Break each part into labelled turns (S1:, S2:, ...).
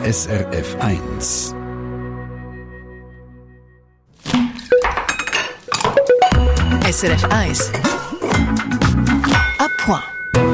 S1: SRF 1.
S2: SRF 1. À point.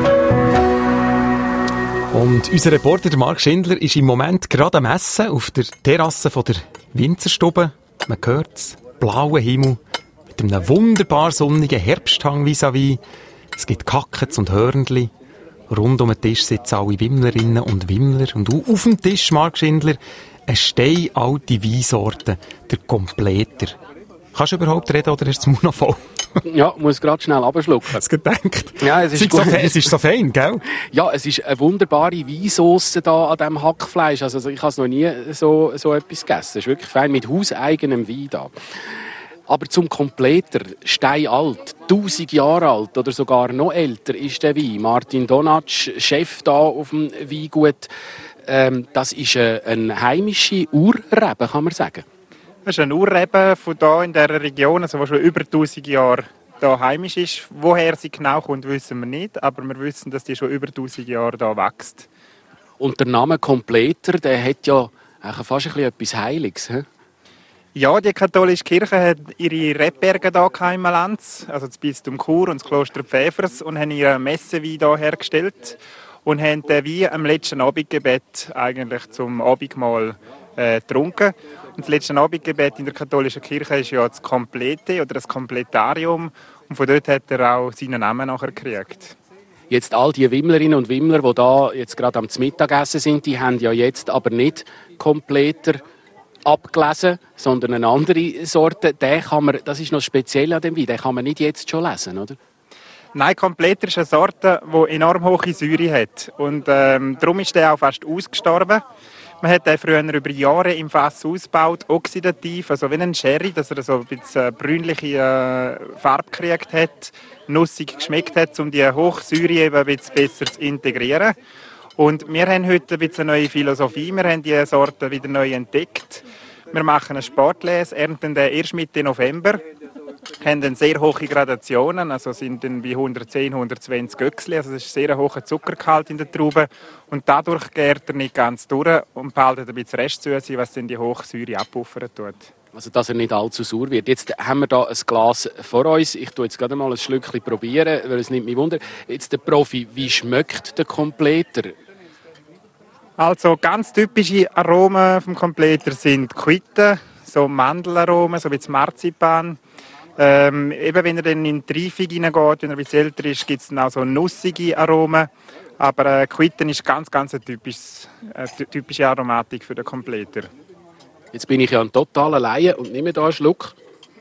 S3: Und unser Reporter, der Marc Schindler, ist im Moment gerade am Essen auf der Terrasse von der Winzerstube. Man hört es, blauen Himmel, mit einem wunderbar sonnigen Herbsthang vis-à-vis. Es gibt Kackets und Hörnli. Rund um den Tisch sitzen alle Wimmlerinnen und Wimmler. Und auf dem Tisch, Marc Schindler, eine steinalte Weinsorte, der Kompleter. Kannst du überhaupt reden oder ist das Mund noch voll?
S4: Ja, muss gerade schnell runterschlucken.
S3: Hast du gedacht?
S4: Ja, es ist gut.
S3: Es ist so fein, gell?
S4: Ja, es ist eine wunderbare Weinsauce da an diesem Hackfleisch. Also ich habe es noch nie so etwas gegessen. Es ist wirklich fein, mit hauseigenem Wein da. Aber zum Kompleter, steinalt, 1000 Jahre alt oder sogar noch älter ist der Wein. Martin Donatsch, Chef da auf dem Weingut. Das ist eine heimische Urrebe, kann man sagen.
S5: Das ist ein Urrebe von hier in dieser Region, also die schon über 1000 Jahre hier heimisch ist. Woher sie genau kommt, wissen wir nicht, aber wir wissen, dass die schon über 1000 Jahre hier wächst.
S4: Und der Name Kompleter, der hat ja fast ein bisschen etwas Heiliges. He?
S5: Ja, die katholische Kirche hat ihre Rebberge hier in Malanz, also das Bistum Chur und das Kloster Pfäfers, und haben ihren Messewein hier hergestellt und haben den Wein am letzten Abendgebet eigentlich zum Abendmahl getrunken. Und das letzte Abendgebet in der katholischen Kirche ist ja das Komplete oder das Kompletarium. Und von dort hat er auch seinen Namen nachher gekriegt.
S4: Jetzt all die Wimmlerinnen und Wimmler, die da jetzt gerade am Mittagessen sind, die haben ja jetzt aber nicht Kompleter abgelesen, sondern eine andere Sorte. Das ist noch speziell an dem Wein, den kann man nicht jetzt schon lesen, oder?
S5: Nein, Kompleter ist eine Sorte, die enorm hohe Säure hat. Und darum ist der auch fast ausgestorben. Man hat den früher über Jahre im Fass ausgebaut, oxidativ, also wie ein Sherry, dass er so ein bisschen brünliche Farbe gekriegt hat, nussig geschmeckt hat, um die Hochsäure eben ein bisschen besser zu integrieren. Und wir haben heute ein bisschen eine neue Philosophie, wir haben die Sorte wieder neu entdeckt. Wir machen eine Sportlese, ernten den erst Mitte November, haben dann sehr hohe Gradationen, also sind dann bei 110, 120 Göcksli, also das ist ein sehr hoher Zuckergehalt in der Traube. Und dadurch gärt er nicht ganz durch und behaltet ein bisschen Restsüße, was dann die Hochsäure abpuffern tut.
S4: Also, dass er nicht allzu sauer wird. Jetzt haben wir da ein Glas vor uns. Ich tue jetzt gerade mal ein Schlückchen probieren, weil es nimmt mich Wunder. Jetzt der Profi, wie schmeckt der Kompleter?
S5: Also ganz typische Aromen vom Kompleter sind Quitte, so Mandelaromen, so wie das Marzipan. Eben wenn er dann in die Reifung hineingeht, wenn er ein bisschen älter ist, gibt es dann auch so nussige Aromen. Aber Quitten ist ganz eine typische Aromatik für den Kompleter.
S4: Jetzt bin ich ja ein totaler Laie und nehme da einen Schluck.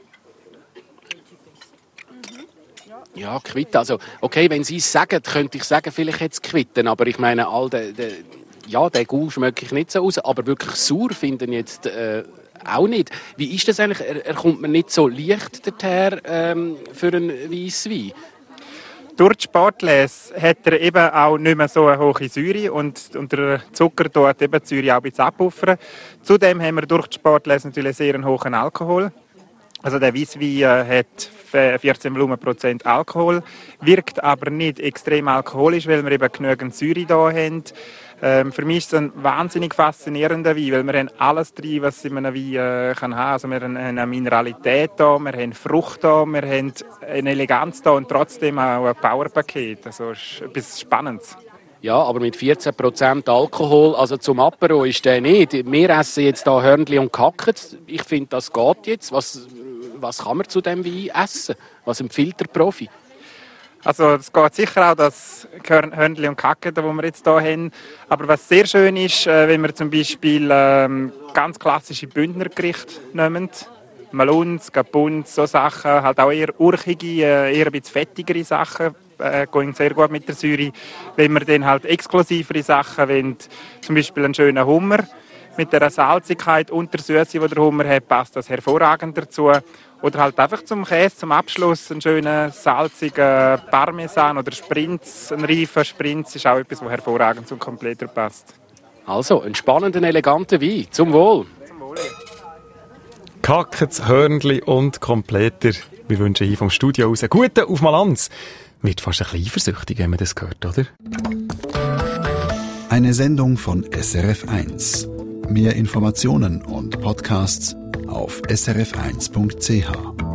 S4: Ja, Quitten. Also, okay, wenn Sie es sagen, könnte ich sagen, vielleicht hat es Quitten. Aber ich meine, den Gau schmecke ich nicht so aus. Aber wirklich sauer finden jetzt auch nicht. Wie ist das eigentlich? Er kommt mir nicht so leicht dorthin für einen weissen Wein.
S5: Durch die Sportlese hat er eben auch nicht mehr so eine hohe Säure und der Zucker tut eben die Säure auch ein bisschen abpuffern. Zudem haben wir durch die Sportlese natürlich sehr einen hohen Alkohol. Also der Weisswein hat 14 Volumenprozent Alkohol, wirkt aber nicht extrem alkoholisch, weil wir eben genügend Säure da haben. Für mich ist es ein wahnsinnig faszinierender Wein, weil wir haben alles drin, was in einem Wein kann haben. Also wir haben eine Mineralität da, wir haben Frucht da, wir haben eine Eleganz da und trotzdem auch ein Powerpaket. Also es ist etwas Spannendes.
S4: Ja, aber mit 14% Alkohol, also zum Apero ist der nicht. Wir essen jetzt hier Hörnli und Kackets. Ich finde, das geht jetzt. Was kann man zu diesem Wein essen? Was empfiehlt der Profi?
S5: Also es geht sicher auch das Hörnli und Kacketen, das wir jetzt hier haben. Aber was sehr schön ist, wenn wir zum Beispiel ganz klassische Bündnergerichte nehmen, Malunz, Gapunz, so Sachen, halt auch eher urchige, eher ein bisschen fettigere Sachen, gehen sehr gut mit der Säure. Wenn wir dann halt exklusivere Sachen wollen, zum Beispiel einen schönen Hummer, mit der Salzigkeit und der Süße, die der Hummer hat, passt das hervorragend dazu. Oder halt einfach zum Käse, zum Abschluss, einen schönen salzigen Parmesan oder Sprinz, ein reifer Sprinz, ist auch etwas, was hervorragend zum Kompleter passt.
S4: Also, ein spannender, eleganter Wein. Zum Wohl.
S5: Zum Wohl.
S3: Kackets, Hörnli und Kompleter. Wir wünschen hier vom Studio aus einen guten auf Malanz. Wird fast ein bisschen eifersüchtig, wenn man das hört, oder?
S1: Eine Sendung von SRF 1. Mehr Informationen und Podcasts auf srf1.ch.